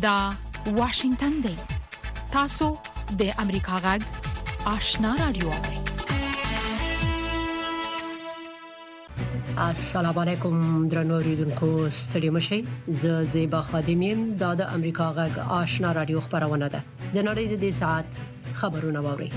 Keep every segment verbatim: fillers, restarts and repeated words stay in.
دا واشنگتن دی. تاسو د امریکا غږ آشنا رادیو. السلام علیکم درنو اوریدونکو، ستړي مشئ. زه زیبا خادمیم. دا د امریکا غږ آشنا رادیو خبرونه ده. د نړۍ د دې ساعت خبرونه واوري.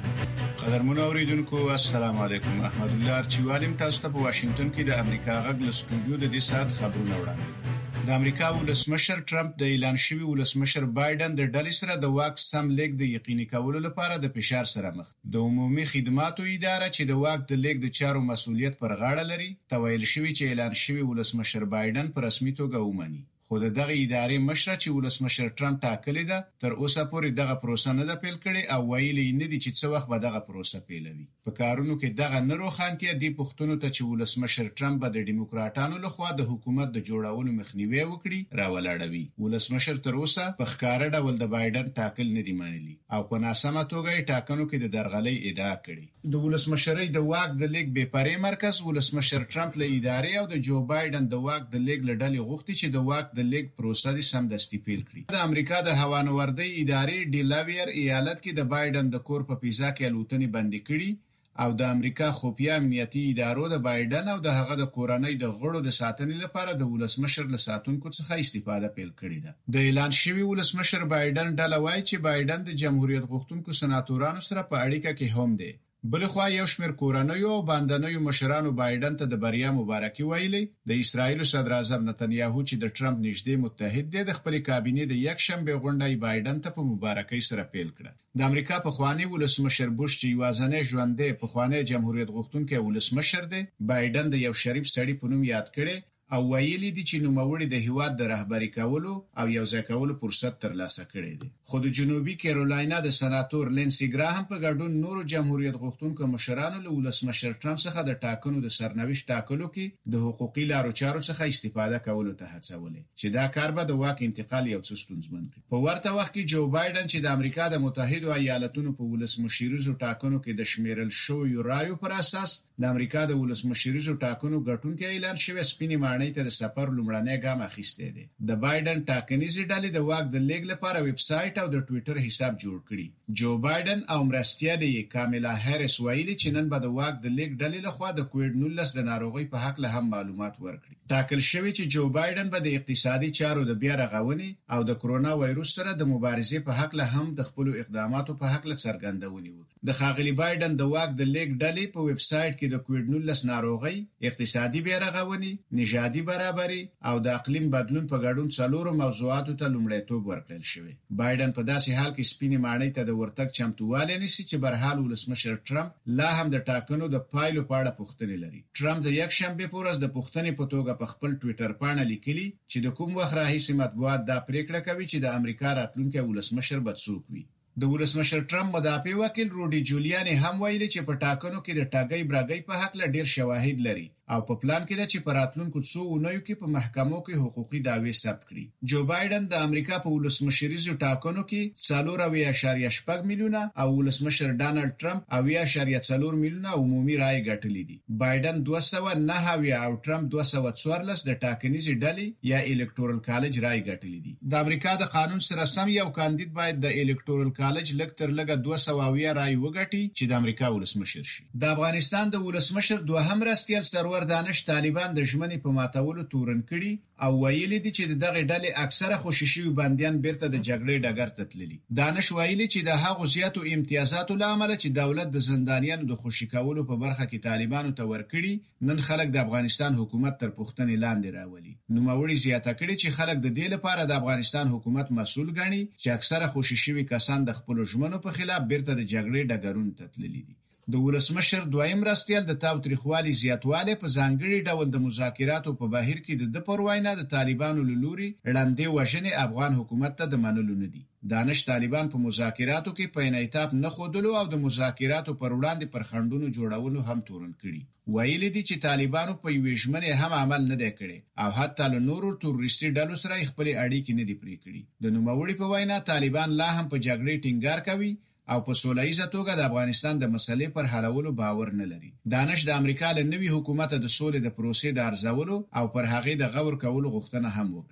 قدرمن اوریدونکو، السلام علیکم. احمد الله چوالم تاسو ته په واشنگټن کې د امریکا غږ له سټوډیو د دې ساعت خبرونه وړاندې. د امریکا ولسمشر ټرمپ د اعلان شوی ولسمشر بایدن د ډلې سره د واک سم لیږد د یقیني کولو لپاره د فشار سره مخ. د عمومي خدماتو اداره چې د واک د لیږد د چارو مسؤلیت پر غاړه لري، تویل شوی چې اعلان شوی ولسمشر بایدن په رسمي توګه ومني. خو دغه ادارې مشره چې ولسمشر ټرمپ ټاکلې ده، تر اوسه پورې دغه پروسه نه ده پیل کړې او ویلي نه دي چې څه وخت به دغه پروسه پیلوي. په کارونو کې دغه نه روښانتیا دی پښتنو ته چې ولسمشر ټرمپ به د ډیموکراټانو لخوا د حکومت د جوړولو مخنیوي وکړي راولاړوي. ولسمشر تر اوسه په ښکاره ډول د بایدن ټاکل نه دی منلي او په ناسمه توګه یې ټاکنو کې د درغلۍ ادعا کړې. د ولسمشرۍ د واک د لیږد بې پرې مرکز ولسمشر ټرمپ له ادارې او د جو بایدن د واک د لیږد له ډلې غوښتي چې د واک د لیږد پروسه د سمدستي پیل کړي. د امریکا د هوانوردۍ ادارې ډیلاویر ایالت کې د بایدن د کور په فضا کې الوتنې بندي کړي او د امریکا خفیه امنیتي ادارو د بایدن او د هغه د کورنۍ د غړو د ساتنې لپاره د ولسمشر له ساتونکو څخه استفاده پیل کړې ده. د اعلان شوی ولسمشر بایدن ډله وایي چې بایدن د جمهوریت غوښتونکو سناتورانو سره په اړیکه کې هم دی. بلخوا یو شمېر کورنیو او باندنیو مشرانو بایدن ته د بریا مبارکي ویلي. د اسرایل صدر اعظم نتنیاهو چې د ټرمپ نږدې متحد دی، د خپل کابینې د یک شنبه غونډه بایدن ته په مبارکۍ سره پیل کړه. د امریکا پخوانی ولسمشر بوش چې یوازنی ژوندی پخوانی جمهوریت غوښتونکی ولسمشر دی، بایدن د یو شریف سړي په نوم یاد کړي او ویلي دي چې نوموړي د هیواد د رهبری کولو او یو ځای کولو فرصت ترلاسه کړی دی. خو د جنوبي کیرولاینا د سناتور لینسی ګراهم په ګډون نورو جمهوریت غوښتونکو مشرانو له ولسمشر ټرمپ څخه د ټاکنو د سرنوشت ټاکلو کې د حقوقي لارو چارو څخه استفاده کولو ته هڅولې چې دا کار به د واک انتقال یو څه ستونزمن کړي. په ورته وخت کې جو بایدن چې د امریکا د متحده ایالاتونو په ولسمشریزو ټاکنو کې د شمیرل شویو رایو پر اساس د امریکا د ولسمشریزو ټاکنو ګټونکي اعلان شوی سپینې ماڼۍ ته د سفر لومړنی ګام اخیستی دی. د بایدن ټاکنیزې ډلې د واک د لیږد لپاره ویب سایټ او د ټویټر حساب جوړ کړي. جو بایدن او مرستیالې یې کاملا هریس ویلي چې نن به د واک د لیږد ډلې لخوا د کووډ نولس د ناروغۍ په حق له هم معلومات ورکړي. ټاکل شوی چې جو بایدن به د اقتصادي چارو د بیا رغونې او د کرونا وایروس سره د مبارزې په حق له هم د خپل اقداماتو په حق له څرګندونې وکړي. د ښاغلي بایدن د واک د لیږد ډلې په ویب سایټ کې د کووډ نولس ناروغۍ، اقتصادي بیا رغونې، نژادي برابري او د اقلیم بدلون په ګډون څلورو موضوعاتو ته لومړیتوب ورکړل شوی. بایدن په داسې حال کې سپینې ماڼۍ ته د ورتګ چمتووالی نیسي چې برحال ولسمشر ټرمپ لا هم د ټاکنو د پایلو په اړه پوښتنې لري. ټرمپ د یک شنبه په ورځ د پوښتنې په توګه په خپل ټویټر باندې لیکلي چې د کوم وخت راهیسې مطبوعات دا پریکړه کوي چې د امریکا راتلونکی ولسمشر به څوک وي. د ولسمشر ټرمپ مدافع وکیل روډي جولیاني هم ویلي چې په ټاکنو کې د ټاګۍ براګۍ په حق له ډیر شواهد لري او په پلان کې ده چې په راتلونکو څو اونیو کې په محکمو کې حقوقي دعوی ثبت کړي. جو بایدن د امریکا په ولسمشریزو ټاکنو کې څلور اویا اعشاریه شپږ میلیونه او ولسمشر ډانلډ ټرمپ اویا اعشاریه څلور میلیونه عمومي رای ګټلې دي. بایدن دوه سوه نهه اویا او ټرمپ دوه سوه څوارلس د ټاکنیزې ډلې یا الکتورل کالج رای ګټلې دي. د امریکا د قانون سره سم یو کاندید باید د الکتورل کالج لږ تر لږه دوه سوه اویا رای وګټي چې د امریکا ولسمشر شي. د افغانستان د ولسمشر دوهم مرستیال سرور دانش طالبان د ژمنې په ماتولو تورن کړي او ویلي دي چې دغه ډلې اکثره خوشي شوي بنديان بیرته د جګړې ډګر ته تللي. دانش ویلي چې د هغو زیاتو امتیازاتو له امله چې دولت د زندانیانو د خوشي کولو په برخه کې طالبانو ته ورکړي، نن خلک د افغانستان حکومت تر پوښتنې لاندې راولي. نوموړي زیاته کړي چې خلک د دې لپاره د افغانستان حکومت مسؤل ګڼي چې اکثره خوشي شوي کسان د خپل ژمنو په خلاف بیرته د جګړې ډګرونو ته تللي دي. د ولسمشر دویم مرستیال د تاوتریخوالي زیاتوالی په ځانګړي ډول د مذاکراتو په بهیر کې د پر وینا د طالبانو له لوري ړندې وژنې افغان حکومت ته د منلو نه دي. دانش طالبان په مذاکراتو کې په انعطاف نه ښودلو او د مذاکراتو پر وړاندې پر خنډونو جوړولو هم تورن کړي. ویلي دي چې طالبانو په یوې ژمنې هم عمل نه دی کړی او حتی له نورو تروریستي ډلو سره خپلې اړیکې نه دي پرې کړي. د نوموړي په وینا طالبان لا هم په جګړې ټینګار کوي او په سولهییزه توګه د افغانستان د مسلې پر حلولو باور نه لري. دانش د امریکا له نوي حکومت د سولې د پروسې د ارزولو او پر هغې د غور کولو غوښتنه هم وکړه.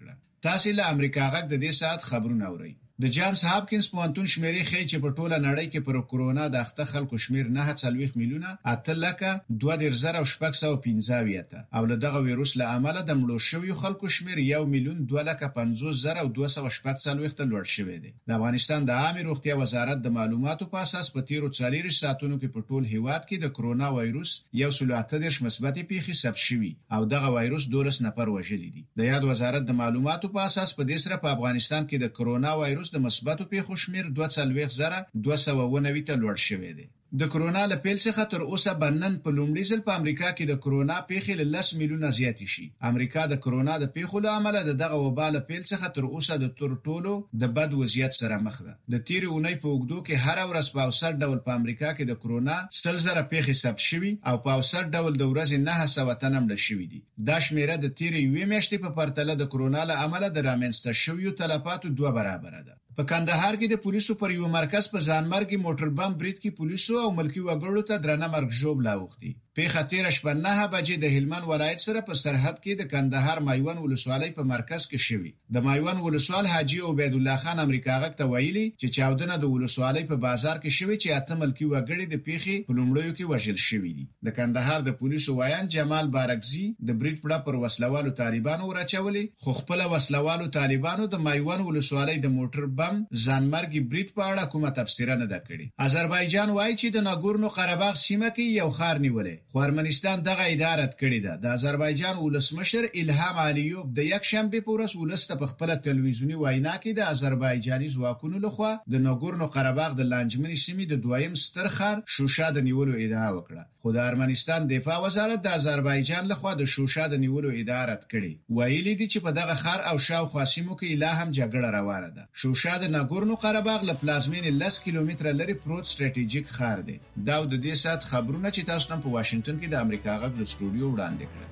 تاسو له امریکا غږ د دې ساعت خبرونه اورئ. د جانز هاپکینز پوهنتون شمیرې ښیي چې په ټوله نړۍ کې پر کورونا د اخته خلکو شمیر نه څلوېښت میلیونه اته لکه دوه دېرش زره او شپږ سوه پنځه اویا او له دغه ویروس له امله د مړو شویو خلکو شمیر یو میلیون دوه لکه پنځوس زره او دوه سوه شپږ څلوېښت لوړ شوی دی. د افغانستان د عامه روغتیا وزارت د معلوماتو په اساس په تیرو څلوېښتو ساعتونو کې په ټول هیواد کې د کورونا وایروس یو سل اته دېرش مثبتې پیښې ثبت شوي او دغه وایروس دولس نفر وژلي دي. د یاد وزارت د معلوماتو په اساس په دې سره په افغانستان کې د کورونا وایروس د مثبتو پیښو شمیر دوه څلوېښت زره دوه سوه اوه نوي ته لوړ شوی دی. د کورونا له پیل څخه تر اوسه بنن په لومړي ځل په امریکا کې د کورونا پیښې له لس میلیونه زیاتې شي. امریکا د کورونا د پیښو له امله د دغه وبا له پیل څخه تر اوسه د تر ټولو د بد وضعیت سره مخ ده. د تیرې اونۍ په اوږدو کې هر ورځ په اوسط ډول په امریکا کې د کورونا سل زره پیښې ثبت شوي او په اوسط ډول د ورځې نه سوه تنه مړه شوي دي. دا شمیره د تیرې یوې میاشتې په پرتله د کورونا له امله د رامنځته شویو تلفاتو دوه برابره ده. په کندهار کې د پولیسو پر یو مرکز په ځانمرګي موټر بم برید کې پولیسو او ملکی وګړو ته درنه مرګ ژوبله اوښتي. پیښه تیره شپه نهه بجې د هلمند ولایت سره په سرحد کې د کندهار مایوان ولسوالۍ په مرکز کې شوې. د مایوان ولسوال حاجی عبید الله خان امریکا غږ ته ویلي چې چاودنه د ولسوالۍ په بازار کې شوې چې اته ملکی وګړي د پیښې په لومړیو کې وژل شوي دي. د کندهار د پولیسو وایان جمال بارکزي د برید پړه پر وسلوالو طالبانو ورچولې، خو خپل وسلوالو طالبانو د مایوان ولسوالۍ د موټر بم ځانمرګي برید په اړه کومه تفسیر نه ده کړې. آذربایجان وایي چې د ناګورنو قرهباغ سیمه کې یو خار نیولې، خو ارمنستان دغه ادارت کړی ده. د آذربایجان ولسمشر الهام علیوب د یک شنبه په ورځ ولست په خپل تلویزیونی وینا کې د آذربایجاني ځواکونو لخوا د ناګورنو قرهباغ د لانجمنې سیمې د دویم ستر خار شوشا د نیولو ادعا وکړه، خو د ارمنستان دفاع وزارت د آذربایجان لخوا د شوشا د نیولو ادارت کړي. ویلي دي چې په دغه خار او شاوخوا سیمو کې لا هم جګړه روانه ده. شوشا د ناګورنو قرهباغ له پلازمینې لس کیلومتره لري پروت ستراتیژیک خار دی. دا د دې سات خبرونه چې تاسو نن په واشنگټن کې د امریکا غږ د سټوډیو وړاندې کړل.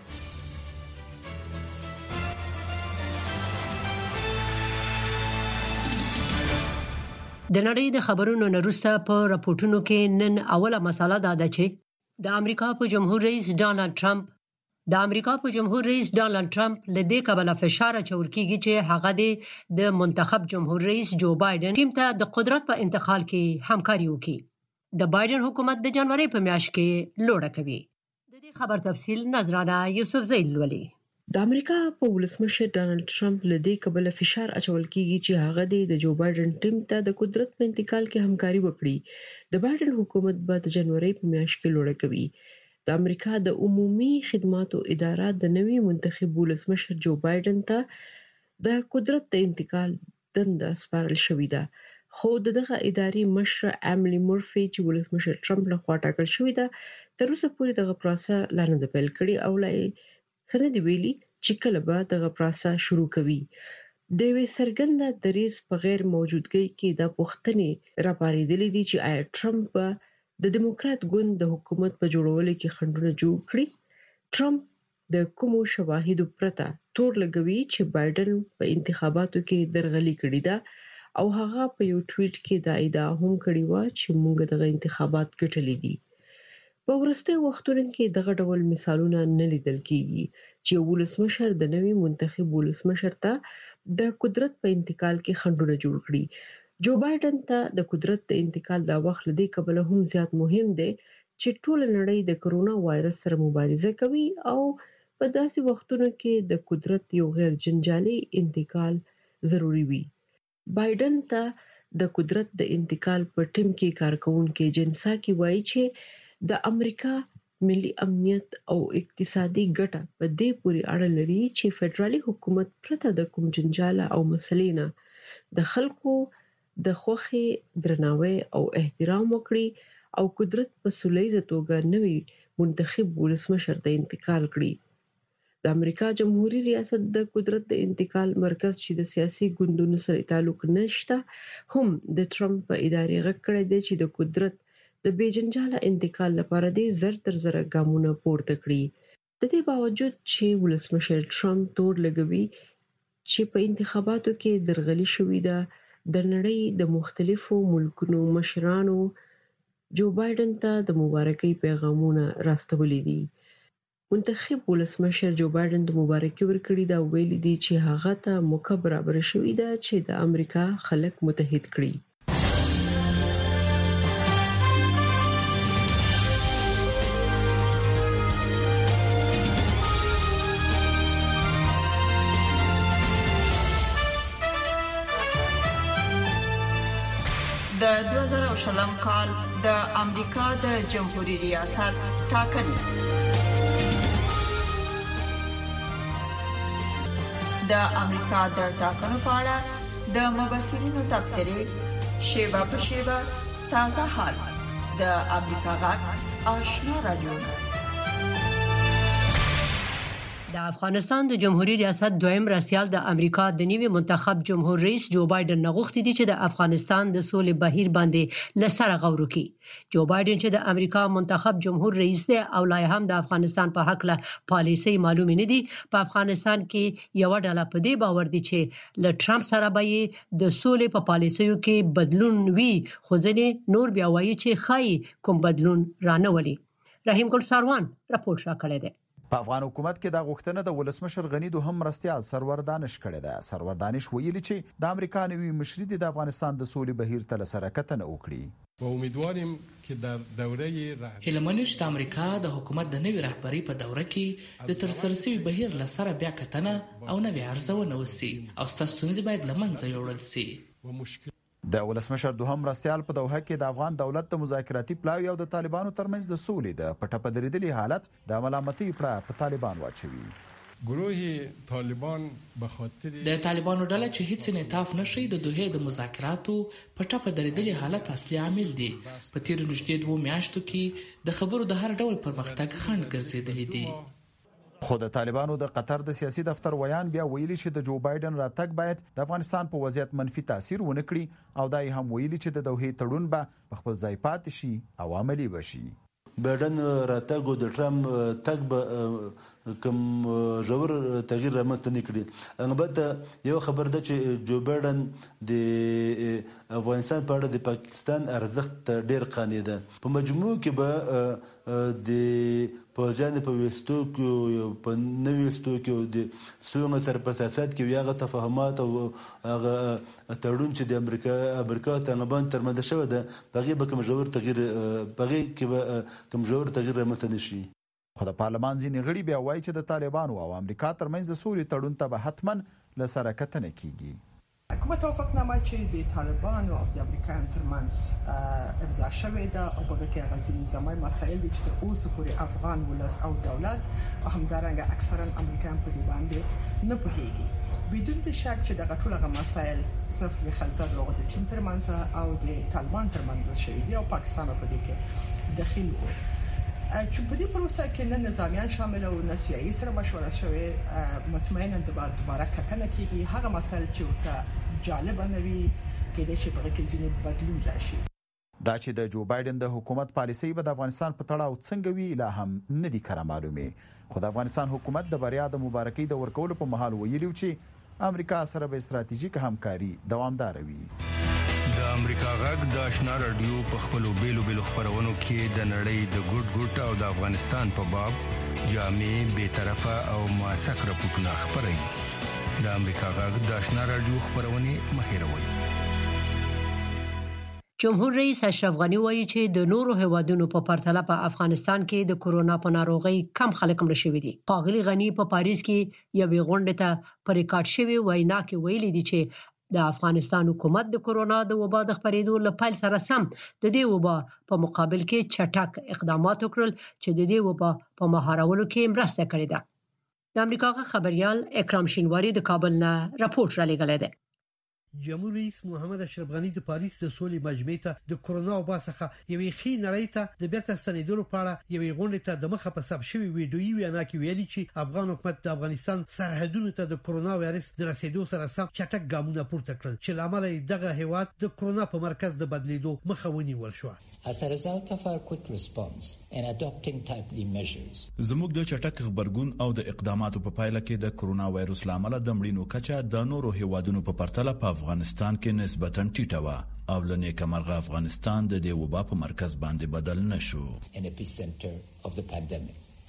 د نړۍ د خبرونو وروسته په راپورټونو کې نن اوله مسله دا ده چې د امریکا په جمهور رئیس ډانلډ ټرمپ د امریکا په جمهور رئیس ډانلډ ټرمپ لدې کبله فشار اچول کیږي چې هغه د منتخب جمهور رئیس جو بایدن ټیم ته د قدرت په انتقال کې همکاري وکړي. د بایدن حکومت د جنوري په میاشت کې لوړه کوي. د دې خبر تفصیل نظرانه یوسف زیل ولي. د امریکا په ولسمشر ډانلډ ټرمپ لدې کبله فشار اچول کیږي چې هغه د جو بایدن ټیم ته د قدرت په انتقال کې همکاري وکړي. د بایدن حکومت به د جنوري په میاشت کې لوړه کوي. د امریکا د عمومي خدماتو اداره د نوي منتخب ولسمشر جو بایدن ته د قدرت د انتقال دنده سپارل شوې ده، خو دغه اداري مشر امیلی مورفي چې ولسمشر ټرمپ لخوا ټاکل شوې ده تر اوسه پورې دغه پروسه لا نه ده پیل کړې او لا سره دی ویلي چې کله به دغه پروسه شروع کوي. د وی سرګنده دریز په غیر موجودګۍ کې د پښتنې راپاریدلې دي چې آیا ټرمپ د دیموکرات ګوند د حکومت په جوړولو کې خنډونه جوړ کړي. ټرمپ د کومو شواهدو پرته تور لګوي چې بایدن په انتخاباتو کې درغلي کړې ده او هغه په یو ټویټ کې دا ادعا هم کړې و چې موږ دغه انتخابات ګټلې دي. په ورسته وختونو کې دغه ډول مثالونه نه لیدل کیږي چې ولسمشر د نوي منتخب ولسمشر ته د قدرت په انتقال کې خنډونه جوړ کړي. جو بایدن ته د قدرت د انتقال دا وخت لدې قبل هم زیات مهم دی چې ټول نړۍ د کرونا وایرس سره مبارزه کوي او په داسې وختونو کې د قدرت یو غیر جنجالي انتقال ضروری وي. بایدن ته د قدرت د انتقال په ټیم کې کارکونکو جنسا کې وایي چې د امریکا ملي امنیت او اقتصادي ګټه په دې پورې اړه لري چې فدرالي حکومت پرته د کوم جنجال او مسلې نه د خلکو د خوښۍ درناوی او احترام وکړي او قدرت په سولهییزه توګه نوي منتخب ولسمشر ته انتقال کړي. د امریکا جمهوریت ریاست د قدرت د انتقال مرکز چې د سیاسي ګوندونو سره تعلق نشته هم د ټرمپ په ادارې غږ کړی دی چې د قدرت د بیجنجاله انتقال لپاره د زر تر زر ګامونه پورته کړي. د دې باوجود چې ولسمشر ټرمپ تور لګوي چې په انتخاباتو کې درغلي شوې ده، د نړۍ د مختلفو ملکونو مشرانو جو بایدن ته د مبارکۍ پیغامونه راستولي دي. منتخب ولسمشر جو بایدن د مبارکي ورکړې دا ویلي دي چې هغه ته موقع برابر شوې ده چې د امریکا خلک متحد کړي. د دوه زره شلم کال د امریکا د جمهوریت ریاست ټاکنې. د امریکا د ټاکنو په اړه د مبصرینو تبصرې شیبه په شیبه تازه حال د امریکا غږ آشنا رادیو. د افغانستان د جمهوریت ریاست دویم رئیس د امریکا د نوي منتخب جمهور رئیس جو بایدن نغښتي دي چې د افغانستان د سولې بهیر باندې لسره غور وکړي. جو بایدن چې د امریکا منتخب جمهور رئیس دی او لا هم د افغانستان په حق له پالیسي معلوم نه دي. په افغانستان کې یو ډله په دې باور دي چې له ټرمپ سره به د سولې په پالیسیو کې بدلون وي، خو ځینې نور بیا وایي چې خای کوم بدلون رانه ولي. رحیم ګل ساروان راپور را کړی دی. په افغان حکومت کې د غوښتنه د ولسمشر غنی دوهم مرستيال سرور دانش کړی دی. سرور دانش ویلي چې د امریکا نوي مشري د افغانستان د سولې بهیر تل سره کتنه وکړي. و امیدواریم که در دوره هلمنش د امریکا د حکومت د نوي رهبری په دوره کې د ترسره شوی بهیر لسره بیا کتنه او نوي ارزونه وسی او ستاسو باید لمنځه یوړل شي. و مشکل د ولسمشر دوهم مرستيال په دوحه کې د افغان دولت د مذاکراتي پلاوی او د طالبانو ترمنځ د سولې د پټه پدریدلي حالت د ملامتۍ پړه په طالبان واچوي. گروه طالبان به خاطر د طالبانو ډله چې هیڅ انعطاف نشي د دوحه د مذاکراتو پټه پدریدلي حالت اصلي عامل دي. په تیر نږدې دوه میاشتو کې د خبرو د هر ډول پرمختګ خنډ ګرځیدلی دي. خو د طالبانو د قطر د سیاسي دفتر ویان بیا ویلي چې د جو بایدن راتګ باید د افغانستان په وضعیت منفي تاثیر ونه کړي او دای هم ویلي چې د دوحې تړون به په خپل ځای پاتې شي او عملی بشي. بایدن راتګ او د ټرمپ تګ به کوم ژور تغییر رامنځته نه کړي. البته یو خبر ده چې جو بایدن د افغانستان په اړه د پاکستان ارزښت ډیر قانع ده. په مجموع کې به د پوځیان په وستو کې په نوې وستو کې د سومه تر پساسات کې یاغه تفاهمات او هغه تړون چې د امریکا امریکا طالبان ترمنځ شوه ده بغي به کوم ژور تغییر بغي کې به کوم ژور تغییر رامنځته نشي. خو د پارلمان ځینې غړي بیا وایي چې د طالبانو او امریکا ترمنځ د سولې تړون ته به حتما له سره کتنه کیږي. کومه توافقنامه چې د طالبانو او د امریکایانو ترمنځ امضا شوې ده او په کې هغه ځینې نظامي مسایل دي چې تر اوسه پورې افغان ولس او دولت او همدارنګه اکثرا امریکایان په دې باندې نه پوهیږي. بدون د شک چې دغه ټول هغه مسایل صرف د خلزاد لغت د چین ترمنځ او د طالبان ترمنځ شوې دي او پاکستان په دې کې دخیل و. چې په دې پروسه کې نه نظامیان شامل او نه سیاسي سره مشوره شوې مطمئنا د دوباره کتنه کیږي. هغه مسایل چې ورته جالب نه وي کېدای شي په کې ځینې بدلون راشي. دا چې د جو بایدن د حکومت پالیسي به د افغانستان په تړاو څنګه وی لا هم نه دي کړه معلومه. خو د افغانستان حکومت د بریا د مبارکۍ د ورکولو په محل ویلو چې امریکا سره به ستراتیژیک همکاري دوامدار وي. د امریکا غږ د آشنا رادیو په خپلو بیلو بیلو خبرونو کې د نړۍ د ګډ ګډ او د افغانستان په باب جامع بے طرفه او موثق راپورټونه خبري. د امریکا غږ د آشنا رادیو خبرونه مهیروي. جمهور رئیس اشرف غنی وایي چې د نورو هیوادونو په پرتله په افغانستان کې د کورونا په ناروغۍ کم خلک مړ شوي دي. ښاغلي غنی په پاریس کې یوې غونډې ته په ریکارډ شوی وینا کې ویلي دي چې د افغانستان حکومت د کورونا د وبا د خپرېدو له پیل سره سم د دې وبا په مقابل کې چټک اقدامات وکړل چې د دې وبا په مهارولو کې مرسته کړې ده. د امریکا خبريال اکرام شینواری د کابل نه راپورټ را لېږلی دی. جمهور رئیس محمد اشرف غنی د پاریس د سولې مجمع ته د کورونا وبا څخه یوې خې نړۍ ته د بیرته ستنېدلو په اړه یوې غونډې ته د مخه په ثبت شوی ویډیویي وینا کې ویلي چې افغان حکومت د افغانستان سرحدونو ته د کورونا وایرس د رسیدو سره سم چټک ګامونه پورته کړل چې لامل یې دغه هیواد د کورونا په مرکز د بدلیدو مخه ونیول شو. As a result of our quick response and adopting timely measures, زموږ د چټک خبرګون او د اقداماتو په پایله کې د کورونا وایرس لامل د مړینو کچه د نورو هیوادونو په پرتله په افغانستان کې نسبتاً ټیټه وه او له نیکه مرغه افغانستان د دې وبا په مرکز باندې بدل نشو. an epicenter of the pandemic.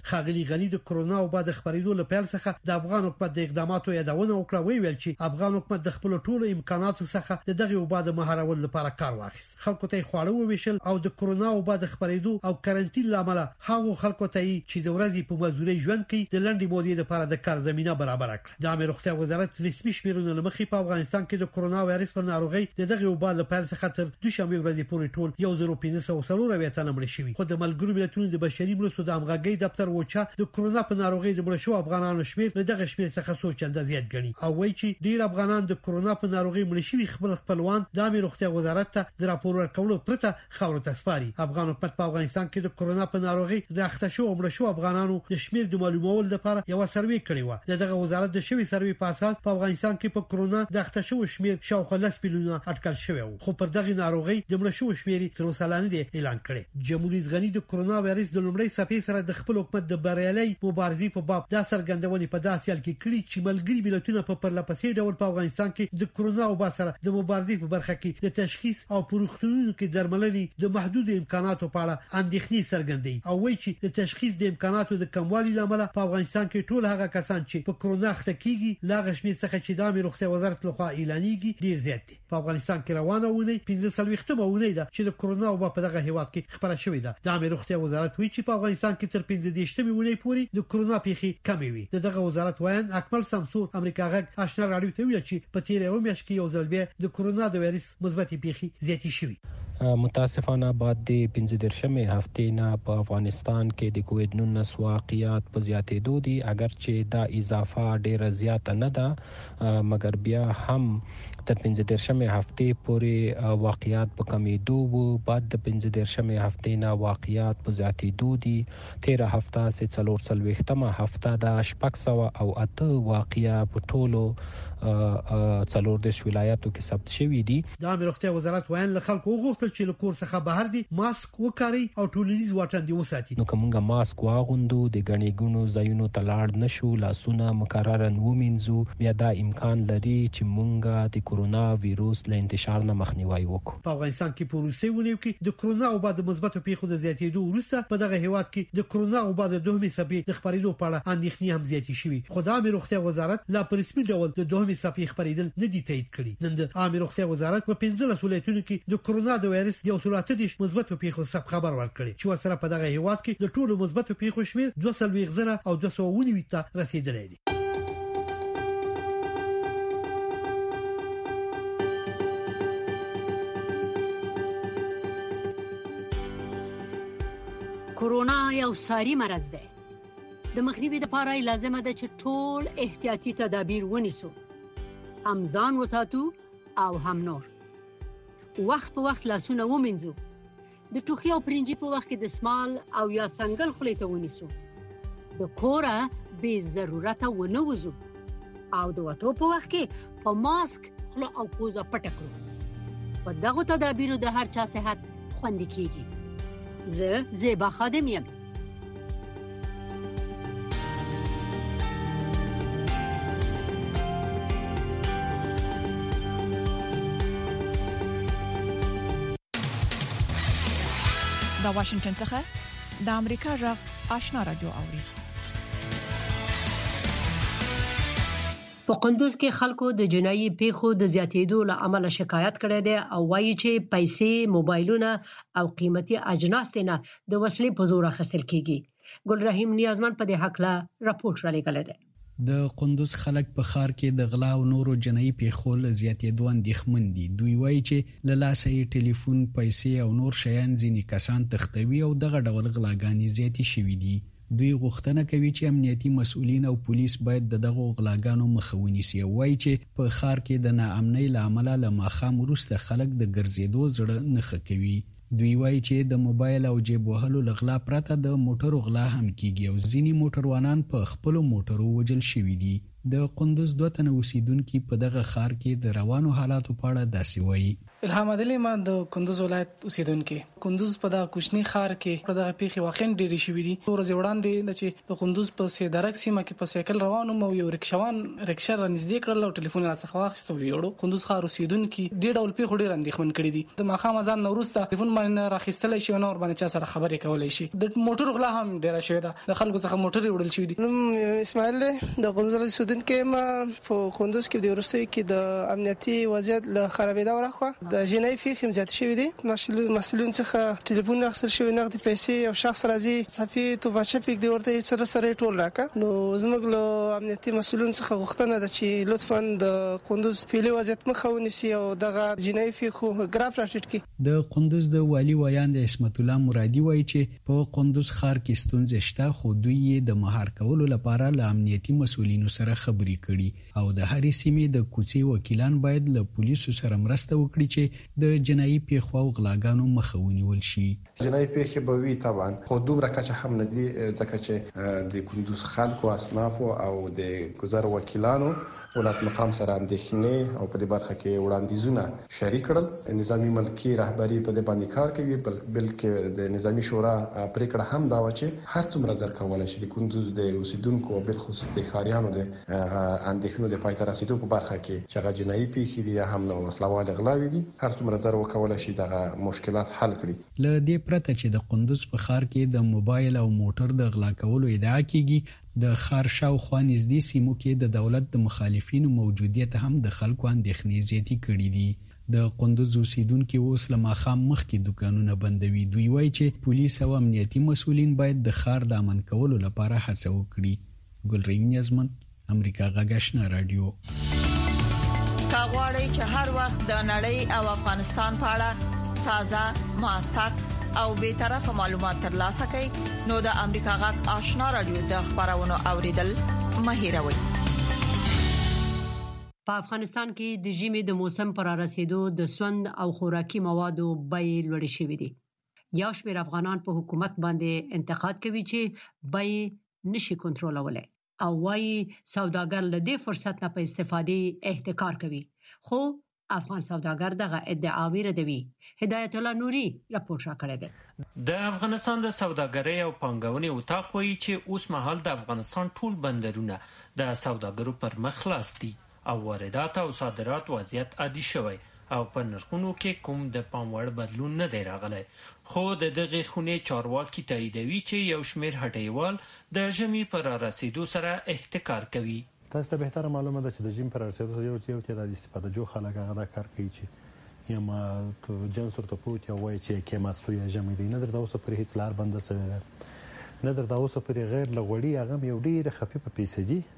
خاغلی غنی د کرونا او بعد خبرېدو له پیل څخه د افغان حکومت د اقداماتو یادونه وکړه، وی ویل چې افغان حکومت د خپل ټولو امکاناتو څخه د دغه او بعد مهارول لپاره کار واخیست. خلکو ته خواړه وویشل او د کرونا او بعد خبرېدو او کارنټین لامل هغه خلکو ته چې د ورځې په مزدوري ژوند کوي د لنډې مودې لپاره د کار زمينه برابر کړه. د امیر روغتیا وزارت رسمي شمیرونه لمخې په افغانستان کې د کرونا وایرس پر ناروغي د دغه وبا له پیل څخه تر دوشنبه ورځې پورې ټول یو زر پنځه سوه څلور اویا تنه مړ شوي. خو د ملګرو ملتونو د بشري مرستو د همغږي دفتر وچا د کرونا په ناروغي د مړ شو افغانانو شمیر له دغه شمیر څخه څو چنده زیات ګڼي او وایي چې ډیر افغانان د کرونا په ناروغي مړ شوي خپل خپلوان د امیر روغتیا وزارت ته د راپور ورکولو پرته خاور ته سپاري. افغان حکومت په افغانستان کې د کرونا په ناروغي د اخته شو مړ شو افغانانو د شمیر د معلومولو لپاره یو سروې کړی و. دغه وزارت د شوی سروې په اساس په افغانستان کې په کرونا د اخته شو شمیر شاوخوا لس میلیونه اټکل شوی و، خو پر دغه ناروغي د مړ شو شمیر تر اوسه لا نه اعلان کړی. جمهوریت غنی د کرونا وایرس د لومړۍ څپې سره د خپل حکومت د بریالي مبارزې په باب د سرګندونې په داسې حال کې کړي چې ملګری ملتونه په پرلپسې ډول په افغانستان کې د کرونا او سره د مبارزې په برخه کې د تشخیص او پروختونو کې درملنې د محدود امکاناتو په اړه اندېښنې څرګندوي او وایي چې د تشخیص د امکاناتو د کموالي لامل په افغانستان کې ټول هغه کسان چې په کرونا اخته کیږي لا غشمیر څخه چې د امیر روغتیا وزارت لخوا اعلانېږي ډیر زیات دي. په افغانستان کې روانه ونه پنځه سلويختمه ونه ده چې د کرونا او په دغه هیواد کې خبره شوې ده. د امیر روغتیا وزارت وایي چې په افغانستان کې تر پنځه دیشتمه ونه پورې د کرونا پیښې کمې وي. دغه وزارت وایي اکمل سمسور امریکا غږ آشنا راډیو ته ویل چې په تیر یو میاشت کې یو ځل بیا د کرونا د وایرس مثبت پیښې زیاتې شوې. متاسفانه بعد د پنځه دیرشمه هفته نه په افغانستان کې د کووډ نولس واقعیات په زیاتېدو دي، اگر چې دا اضافه ډیره زیاته نه ده مګر بیا هم تر پنځه دیرشمه هفته پورې واقعیات په کمیدو وو. بعد د پنځه دیرشمه هفته نه واقعیات په زیاتېدو دي. تیره هفته سه څلور څلوېښتمه هفته د شپږ سوه او اته واقعیا په ټولو څلور دیش ولایتو کې ثبت شوي دي. د امیر روغتیا وزارت وایي له خلکو وغوښتل چې له کور څخه بهر دي ماسک وکاري او ټولنیز واټن دی وساتي. نو کومه ماسک واغوندو د غنی ګونو ځایونو ته لاړ نشو، لاسونه مکررن ومینځو، بیا دا امکان لري چې مونږه د کرونا وایروس له انتشار نه مخنیوي وکړو. په افغانستان کې په روسي ونیو کې د کرونا او بعد مثبت پیښو د زیاتېدو وروسته په دغه هیواد کې د کرونا او بعد دوهمې څپې د خبرېدو په اړه اندېښنې هم زیاتې شوې. خو د امیر روغتیا وزارت لا په رسمي ډول د دوهمې څپې خبرېدل نه دي تایید کړي. نن د امیر روغتیا وزارت په پنځلس ولایتونو کې د کرونا د وایرس یو سل اته دیش مثبت پیښو څخه خبر ورکړي چې ورسره په دغه هیواد کې د ټولو مثبت پیښو شمیر دوه سل زره او دوه سوه ونیو ته رسیدلی دی. کرونا یو ساري مرض دی. د مخنیوي لپاره لازمه ده چې ټول احتیاطي تدابیر ونیسو، هم ځان وساتو او هم نور. وخت په وخت لاسونه ومینځو، د ټوخي او پرنجي په وخت کې د سمال او یا څنګل خولې ته ونیسو، د کوره بې ضرورته ونه وځو او د وتو په وخت کې په ماسک خوله او پوزه پټه کړو. په دغو تدابیرو د هر چا صحت خوندي کیږي. زه زیبا خادم یم. د واشنگټن څخه د امریکا غږ آشنا رادیو اوري. په قندوز کې خلکو د جنایي پیښو د زیاتېدو له امله شکایت کړی دی او وایي چې پیسې، موبایلونه او قیمتي اجناس نه د وسلې په زور اخیستل کیږي. ګل رحیم نیازمن په دې حق لا راپورټ را لګل دی. د قندوز خلک په ښار کې د غلا او نورو جنایي پیښو له زیاتېدو اندېښمن دي. دوی وایي چې له لاسه یې ټلیفون، پیسې او نور شیان ځینې کسان تښتوي او دغه ډول غلاګانې زیاتې شوي دي. دوی غوښتنه کوي چې امنیتي مسؤلین او پولیس باید د دغه غلاګانو مخه ونیسي. وایي چې په ښار کې د ناامنۍ له امله له ماښام وروسته خلک د ګرځېدو زړه نه ښه کوي. دوی وایي چې د موبایل او جیب وهلو له غلا پرته د موټرو غلا هم کیږي او ځینې موټروانان په خپلو موټرو وژل شوي دي. د قندوز دوه تنه اوسیدونکي په دغه ښار کې د روانو حالاتو په اړه داسې وایي. الهام عادل ما د کندوز ولایت اوسیدونکو کندوز په د کوچنی خار کې په دغه پیخي واقعا ډېری شوې دي ورځ وړاندې چې د کندوز په سیدارک سیمه کې په سایکل روانو مو یو رکشوان رکشا رانږدې کړل او ټلیفون راڅخه واخیستو یوړو کندوز خار اوسیدونکو ډېر ډول پیخو ډېر اندېښمن کړي دي د ماخام ځان نوروسته ټلیفون باندې راخیستل شي نو ور باندې چا سره خبرې کولای شي د موټر غلا هم ډېر شوې ده د خلکو څخه موټر وړل شوې دي اسماعیل د کندوز اوسیدونکو ما په کندوز کې د ورستۍ کې د امنیتي وضعیت له خرابېدا ورخه د جنۍ فیخ زیات شوی دی مسؤلین څخه ټلیفون اخیستل شوی نقد پیسې او شخص راځي صفي توباچه فیک دی ورته سره سره ټول راکا نو زموږ له امنیتي مسؤلین څخه غوښتنه ده چې لطفا د کندوز فعلي وضعیت مخه ونیسي او دغه جنۍ فیک ګراف راټیټ کړي د کندوز د والی ویاند عصمت الله مرادي وایي چې په کندوز ښار کې ستونزې شته خو دوی یې د مهار کولو لپاره له امنیتي مسؤلینو سره خبرې کړي او د هرې سیمې د کوڅې وکیلان باید له پولیسو سره مرسته وکړي چې د جنایي پیښو او غلاګانو مخه ونیول شي. جنایي پیښې به وي طبعا خو دومره کچه هم نه دي ځکه چې د کندوز خلکو اصنافو او د گذر وکیلانو ولایت مقام سره اندېښنې او په دې برخه کې وړاندیزونه شریک کړل. نظامی ملکی رهبری په دې باندې کار کوي بلکې د نظامی شورا پریکړه هم دا و چې هر څومره زر کولای شي د کندوز د اوسیدونکو بل خصوص د ښاریانو د اندېښنو د پای ته رسیدو په برخه کې چې هغه جنایي پیښې دي هم نو وسلوال غلاوي دي هر څومره زر وکولای شي دغه مشکلات حل کړي. ل دې پرته چې د کندوز په ښار کې د موبایل او موټر د غلا کولو ادعا کیږي د ښار شاوخوا نږدې سیمو کې د دولت د مخالفینو موجودیت هم د خلکو اندېښنې زیاتې کړې دي. د کندوز اوسیدونکو اوس له ماښام مخکې دکانونه بندوي. دوی وایي چې پولیس او امنیتي مسؤلین باید د ښار د امن کولو لپاره هڅه وکړي. ګلرین یزمن امریکا غږ آشنا رادیو. کاغوري چې هر وخت د نړۍ او افغانستان په اړه تازه موثق او به طرفه معلومات ترلاسه کړئ نو د امریکا غږ آشنا رادیو د خبرونو اوریدل مهیروي. په افغانستان کې د ژمي د موسم پر رسیدو د سوند او خوراکي موادو بیې لوړې شوې دي. یو شمېر افغانان په حکومت باندې انتقاد کوي چې بیې نشي کنټرولولای او وايي سوداګر له دې فرصت نه په استفادې احتکار کوي. خو افغان سوداګر دغه ادعاوی ردوي. هدایت الله نوري راپور راکړی دی. د افغانستان د سوداګرۍ او پانګونې اتاق وایي چې اوس مهال د افغانستان ټول بندرونه د سوداګرو پر مخ خلاص دي او واردات او صادرات وضعیت عادي شوی او په نرخونو کې کوم د پام وړ بدلون نه دی راغلی. خو د دغه خونې چارواکي تاییدوي چې یو شمېر هټیوال د ژمي پر رسیدو سره احتکار کوي. تاسو ته بهتره معلومه ده چې د جیم پر رسیدو یو یو تعداد استفاده جو خلک هغه دا کار کوي چې یا ما جنس ورته پوت یا وایي چې قیمت سو یا جمع دي نه درته اوسه پر هیڅ لار بنده سوی ده نه درته اوسه پر غیر لغوړی هغه یو ډیره خفیفه پیسې دي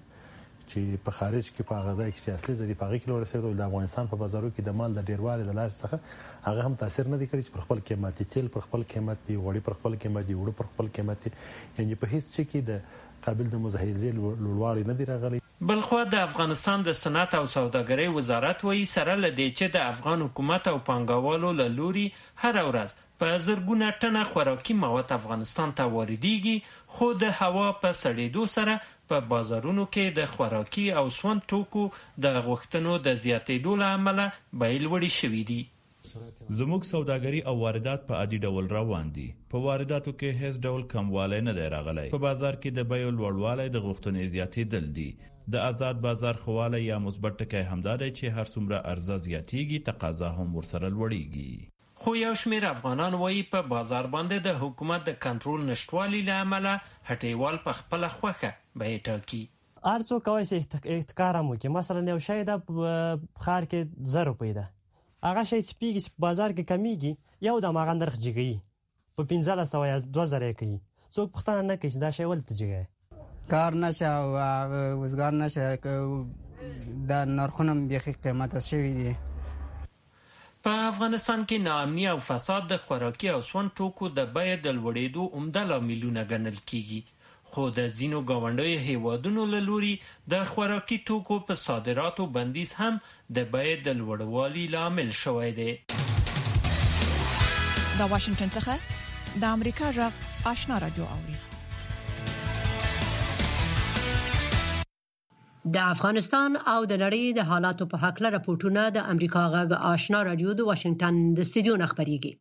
چې په خارج کې په غذا کې چې اصلي ځدی په کیلو رسیدو د افغانستان په بازارو کې د مال د ډیروالي د لار څخه هغه هم تاثیر نه دی کړی چې پر خپل قیمتي تیل پر خپل قیمت دی وړي پر خپل قیمت دی وړو پر خپل قیمت یعنی په هیڅ شي کې د قابل د مزهیزي لوړوالی نه دی راغلی. بلخو د افغانستان د صنعت او سوداګرۍ وزارت وایي سره لدی چې د افغان حکومت او پانګوالو له لوري هر ورځ په زرګونه ټنه خوراکي مواد افغانستان ته واردېږي خو د هوا په سړېدو سره په بازارونو کې د خوراکي او سون توکو د غوښتنو د زیاتېدو له امله بیې لوړې شوې دي. زموږ سوداګري او واردات په عادي ډول روان دي. په وارداتو کې هیڅ ډول کموالی نه دی راغلی. په بازار کې د بیو لوړوالی د غوښتنې زیاتېدل دي. د آزاد بازار خواله یا مثبت ټکی همدا دی چې هر څومره عرضه زیاتېږي تقاضا هم ورسره لوړېږي. خو یو شمېر افغانان وایي په بازار باندې د حکومت د کنټرول نشټوالي له امله هټیوال په خپله خوښه بیې ټاکي. هر څوک کولی شي احتکار هم وکړي. مثلا یو شی ده په ښار کې زر روپۍ ده هغه شی چې پیږي چې په بازار کې کمیږي یو دم هغه نرخ جګوي په پنځلس سوه یا دوه زره یې کوي. څوک پوښتنه نه کوي چې دا شی ولې ته جګوي کار نشه او وزګار نشه دا نرخونه بیخي قیمته شوي دي. په افغانستان کې ناامني او فساد د خوراکي او سون توکو د بیې د لوړېدو عمده لاملونه ګڼل کیږي. خو د ځینو ګاونډیو هیوادونو له لوري د خوراکي توکو په صادراتو بندیز هم د بیې د لوړوالي لامل شوی دی. د واشنگټن څخه د امریکا غږ آشنا رادیو اوري. د افغانستان او د نړۍ د حالاتو په حق لپاره راپورټونه د امریکا غږ آشنا رادیو د واشنگټن د استودیو خبريږي.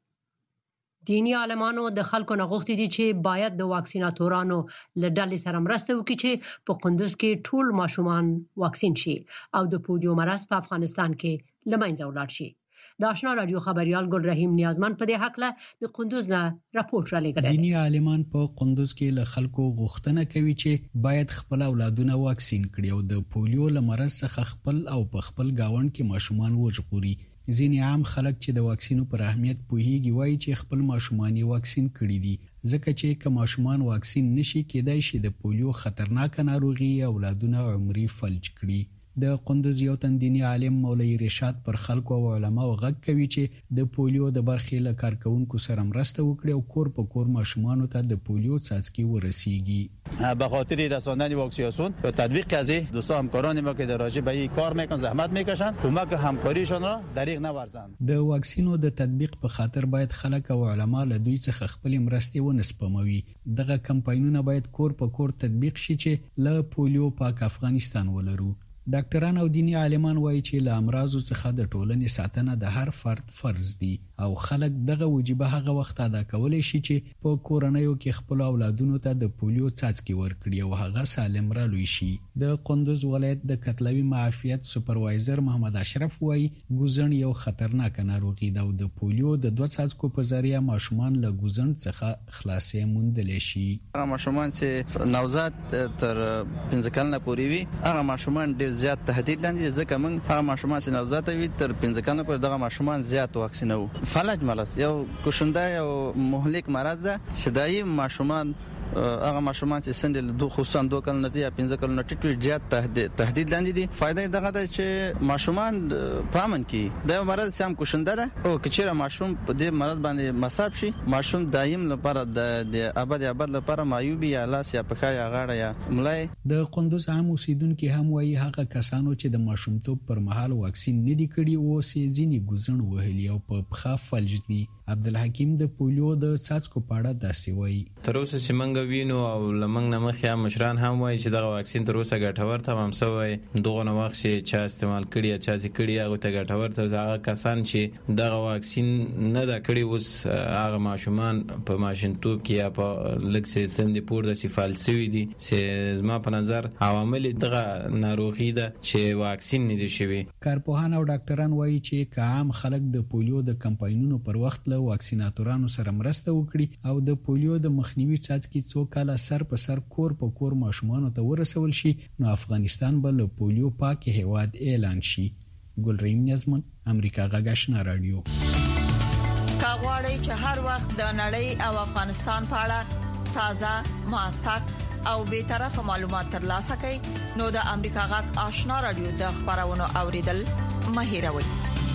دینی عالمانو د خلکو نغښتي دي چې باید د واکسیناتورانو له ډلې سره مرسته وکړي چې په قندوز کې ټول ماشومان واکسین شي او د پولیو مرض په افغانستان کې لمنځه ولاړ شي. د آشنا رادیو خبريال ګل رحیم نیازمن په دې حق له د قندوز نه راپورټ را لګړي. دینی عالمان په قندوز کې له خلکو غوښتنه کوي چې باید خپل اولادونه واکسین کړي او د پولیو له مرض څخه خپل او په خپل گاوند کې ماشومان وژغوري. ځینې عام خلک چې د واکسینو پر اهمیت پوهیږي وایي چې خپل ماشومان یې واکسین کړي دي ځکه چې که ماشومان واکسین نشي کېدای شي د پولیو خطرناک ناروغي اولادونه عمري فلج کړي. د قندوز یو تن دینی عالم مولوی رشاد پر خلکو او علماو غږ کوي چې د پولیو د برخې له کارکونکو سره مرسته وکړي او کور په کور ماشومانو ته د پولیو څاڅکي ورسیږي. به خاطر رساندن واکسیناسیون و تطبیق قضیه دوستان همکاران ما که در راجع به این کار میکنن زحمت میکشن کمک همکاریشون را دریغ نورزند. د واکسینو د تطبیق په خاطر باید خلک او علما له دوی څخه خپل مرستې ونسپموي. دغه کمپاینونه باید کور په کور تطبیق شي چې له پولیو پاک افغانستان ولرو. ډاکټران او دینی عالمان وایي چې له امراضو څخه د ټولنې ساتنه د هر فرد فرض دی او خلک دغه وجیبه هغه وخت ادا کولی شي چې په کورنیو کې خپل اولادونو ته د پولیو څاڅکي ورکړي او هغه سالم را لوي شي. د قندوز ولایت د کتلوي معافیت سپروایزر محمد اشرف وایي ګوزن یو خطرناک ناروغي ده او د پولیو د دوه څاڅکو په ذریعہ ماشومان له ګوزن څخه خلاصې موندلی شي. هغه ماشومان چې نوزاد تر پنځه کلنه پورې وي هغه ماشومان ډېر زیات تهدید لاندې ځکه موږ هغه ماشومان چې نوزاد وي تر پنځه کلنه پورې دغه ماشومان زیات واکسینو. فلج مرض یو کوشنده او مهلک مرض ده چې دایي ماشومان هغه ماشومان چې سن د خصوصا دوه کلنه یا پنځه کلنه ټیټ زیات تهدید لاندې دي. فائدې دغه ده چې ماشومان پامن کې دا مرض سم کوشنده ده او کچېره ماشوم په دې مرض باندې مصاب شي ماشوم دایم لپاره د ابد ابد لپاره معیوبی یا لاس یا پخا یا غاړه یا ملای. د قندوز عام اوسیدونکو هم وایي هغه کسانو چې د ماشومتوب پر مهال واکسین نه دي کړي او سي ځینی ګوزن وهلي او په پخا فلج دي. عبدالحکیم د پولیو د څاڅکو په اړه داسې وایي. تر اوسه چې موږ وینو او لمنګ نه مخیا مشران هم وایي چې دغه واکسین تر اوسه ګټور تمام شوی. دغه نو وخت چې چا استعمال کړی یا چا چې کړی هغه ته ګټور ته هغه کسان چې دغه واکسین نه دا کړی اوس هغه ماشومان په ماشینتوب کې یا په لږ څه سن دي پور د سفال سوي دي چې ما په نظر عوامل دغه ناروغي ده چې واکسین نه دي شوی. کارپوهان او ډاکټران وایي چې عام خلک د پولیو د کمپاینونو پر وخت له واکسیناتورانو سره مرسته وکړي او د پولیو د مخنیوي څاڅکي څو کاله سر په سر کور په کور ماشومانو ته ورسول شي نو افغانستان به له پولیو پاک هیواد اعلان شي. ګل رحیم نیازمن امریکا غږ آشنا رادیو. کاغوري چې هر وخت د نړۍ او افغانستان په اړه تازه موثق او به طرفه معلومات ترلاسه کړئ نو د امریکا غږ آشنا رادیو د خبرونو اوریدل مهیروي.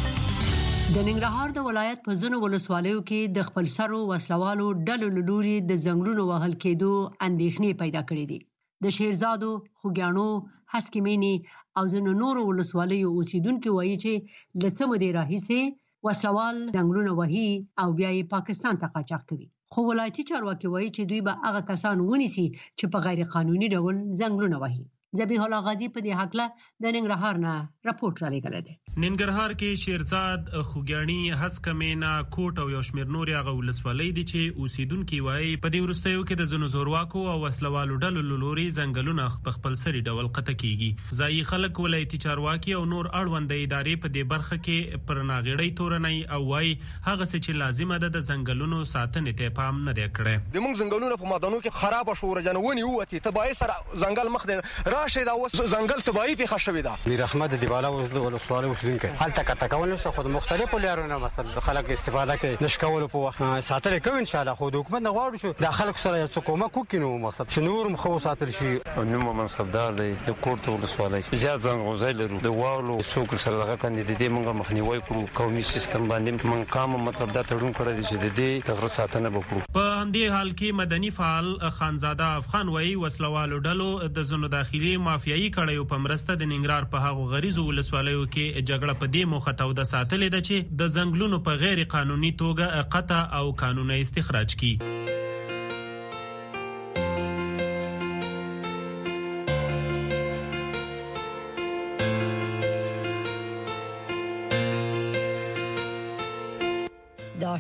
د ننګرهار د ولایت په ځینو ولسوالیو کې د خپل سرو وسلوالو ډلو لوري د زنګلونو وهل کېدو اندېښنې پیدا کړې دي. د شیرزادو، خوګیاڼو، هسکمینی او ځینو نورو ولسوالیو اوسیدونکو وایي چې لڅ مودې راهیسې وسلوال زنګلونه وهي او بیا یې پاکستان ته قاچاق کوي. خو ولایتي چارواکي وایي چې دوی به هغه کسان ونیسي چې په غیر قانوني ډول زنګلونه وهي. ذبیح الله غازی په دې حق له د ننګرهار نه راپورټ را لګل دی. ننګرهار کې شیرزاد، خوګیاڼي، هسکمینا، کوټ او یو شمېر نورې هغه ولسوالۍ دي چې اوسیدونکي وایي په دې وروستیو کې د ځینو زورواکو او وسلوالو ډلو له لوري ځنګلونه په خپل سري ډول قطع کیږي. ځایي خلک ولایتي چارواکي او نور اړوند ادارې په دې برخه کې پر ناغېړۍ تورنۍ او وایي هغه څه چې لازمه ده د ځنګلونو ساتنې ته پام نه دی کړی. د موږ ځنګلونه په مادانو کې خراب شو ورجنونی وتی تبعی سره ځنګل مخ دی راشه دا اوس ځنګل تبعی په خښوي ده. میر احمد دیواله ولسوالۍ اوسیدونکو حالت کته کول نشو خو مختلفو لارونو مثلا خلک استفاده کوي نشکول په وخت ساتل کوي ان شاء الله خو د حکومت نه غواړو چې د خلکو سره څه کومک وکړو مقصد چې نور مخو ساتل شي. نو منصبدار دی د کوټ ولسوالۍ زیات ځنګ غوځي لرو د واولو څوک سره دغه کاندید دي موږ مخنیوي کوو قومي سیستم باندې موږ کوم مطلب دا تړون کړی چې د دې تغیر ساتنه وکړو. په همدې حال کې مدني فعال خانزاده افغان وایي وسلوالو ډلو د زونو داخلي مافیایي کړیو په مرسته د ننګرهار په هغو غریزو ولسوالیو کې جګړه په دې موخه توده ساتلې ده چې د ځنګلونو په غیر قانوني توګه قطع او قانوني استخراج کی.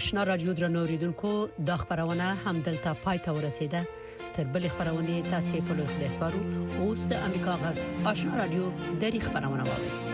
آشنا رادیو درنوریدونکو د خبرونه هم دلته پای ته ورسیده. تر بل خبرونه تاسو په لوي خلاص وارو اوس د امریکا غږ آشنا رادیو د خبرونه واوري.